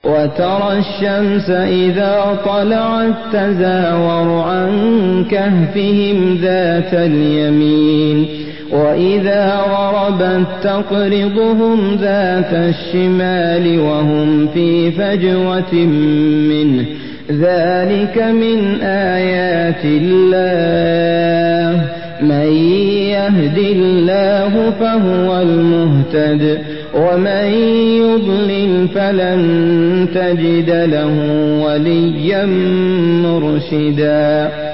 وترى الشمس إذا طلعت تزاور عن كهفهم ذات اليمين وإذا غربت تقرضهم ذات الشمال وهم في فجوة منه ذلك من آيات الله من يهد الله فهو المهتد ومن يضلل فلن تجد له وليا مرشدا.